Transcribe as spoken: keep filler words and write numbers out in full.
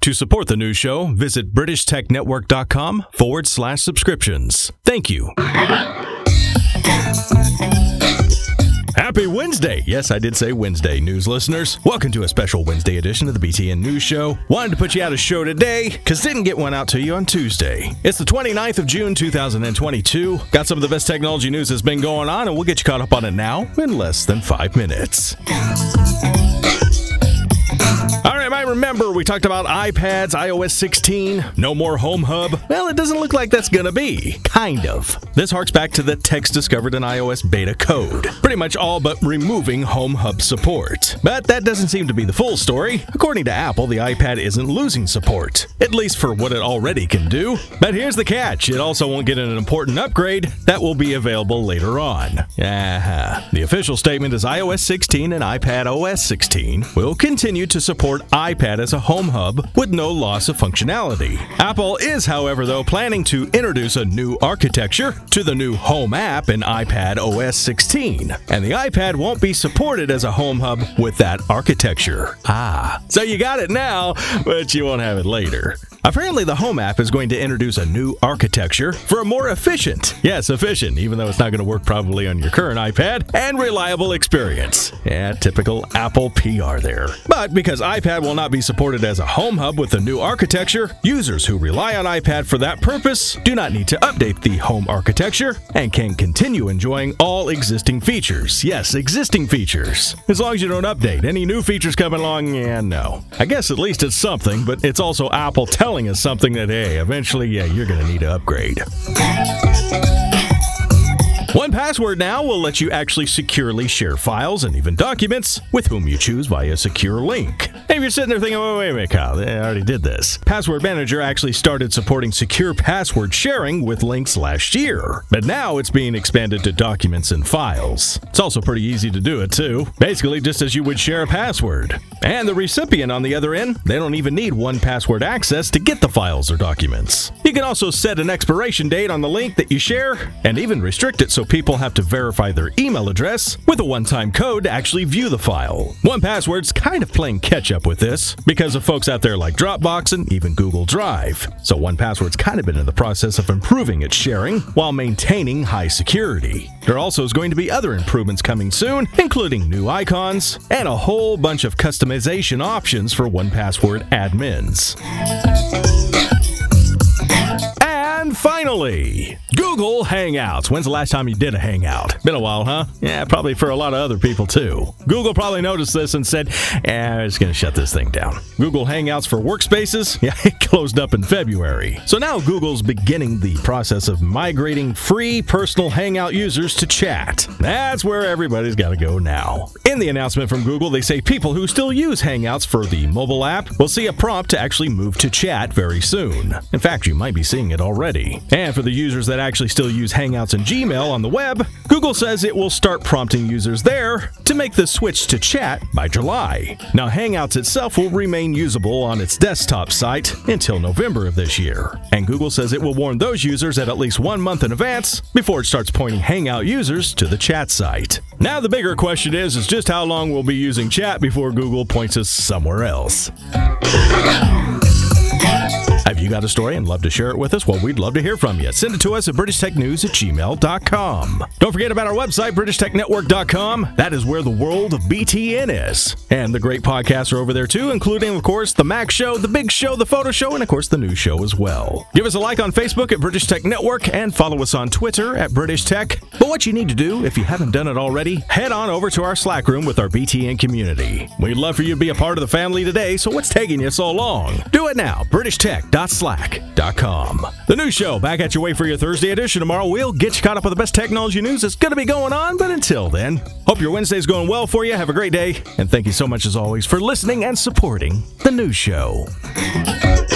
To support the news show, visit BritishTechNetwork.com forward slash subscriptions. Thank you. Happy Wednesday! Yes, I did say Wednesday, news listeners. Welcome to a special Wednesday edition of the B T N News Show. Wanted to put you out a show today, because didn't get one out to you on Tuesday. It's the twenty-ninth of June, two thousand twenty-two. Got some of the best technology news that's been going on, and we'll get you caught up on it now in less than five minutes. All right, I remember we talked about iPads, i O S sixteen, no more Home Hub. Well, it doesn't look like that's gonna be. Kind of. This harks back to the text discovered in iOS beta code. Pretty much all but removing Home Hub support. But that doesn't seem to be the full story. According to Apple, the iPad isn't losing support, at least for what it already can do. But here's the catch. It also won't get an important upgrade that will be available later on. Uh-huh. The official statement is i O S sixteen and iPad O S sixteen will continue to support iPad as a Home Hub with no loss of functionality. Apple is, however, though, planning to introduce a new architecture to the new Home app in iPad O S sixteen, and the iPad won't be supported as a Home Hub with that architecture. Ah, so you got it now, but you won't have it later. Apparently, the Home app is going to introduce a new architecture for a more efficient, yes, efficient, even though it's not going to work probably on your current iPad, and reliable experience. Yeah, typical Apple P R there. But because iPad will not be supported as a Home Hub with the new architecture, users who rely on iPad for that purpose do not need to update the Home architecture and can continue enjoying all existing features. Yes, existing features. As long as you don't update. Any new features coming along, yeah, no. I guess at least it's something, but it's also Apple telling us something that, hey, eventually, yeah, you're going to need to upgrade. one Password now will let you actually securely share files and even documents with whom you choose via a secure link. If you're sitting there thinking, oh, wait a minute, Kyle, I already did this. Password Manager actually started supporting secure password sharing with links last year, but now it's being expanded to documents and files. It's also pretty easy to do it, too. Basically, just as you would share a password. And the recipient on the other end, they don't even need one Password access to get the files or documents. You can also set an expiration date on the link that you share, and even restrict it so people have to verify their email address with a one-time code to actually view the file. one Password's kind of playing catch-up with this because of folks out there like Dropbox and even Google Drive. So one Password's kind of been in the process of improving its sharing while maintaining high security. There also is going to be other improvements coming soon, including new icons and a whole bunch of customization options for one Password admins. And finally, Google Hangouts. When's the last time you did a Hangout? Been a while, huh? Yeah, probably for a lot of other people too. Google probably noticed this and said, eh, we're just going to shut this thing down. Google Hangouts for Workspaces? Yeah, it closed up in February. So now Google's beginning the process of migrating free personal Hangout users to chat. That's where everybody's got to go now. In the announcement from Google, they say people who still use Hangouts for the mobile app will see a prompt to actually move to chat very soon. In fact, you might be seeing it already. And for the users that actually still use Hangouts and Gmail on the web, Google says it will start prompting users there to make the switch to chat by July. Now, Hangouts itself will remain usable on its desktop site until November of this year. And Google says it will warn those users at at least one month in advance before it starts pointing Hangout users to the chat site. Now, the bigger question is, is just how long we'll be using chat before Google points us somewhere else. Have you got a story and love to share it with us? Well, we'd love to hear from you. Send it to us at british tech news at gmail dot com. Don't forget about our website, british tech network dot com. That is where the world of B T N is. And the great podcasts are over there too, including, of course, the Mac Show, the Big Show, the Photo Show, and, of course, the News Show as well. Give us a like on Facebook at British Tech Network and follow us on Twitter at British Tech. But what you need to do, if you haven't done it already, head on over to our Slack room with our B T N community. We'd love for you to be a part of the family today, so what's taking you so long? Do it now, british tech dot slack dot com. The News Show back at your way for your Thursday edition tomorrow. We'll get you caught up with the best technology news that's going to be going on, but until then, hope your Wednesday's going well for you. Have a great day, and thank you so much as always for listening and supporting The News Show.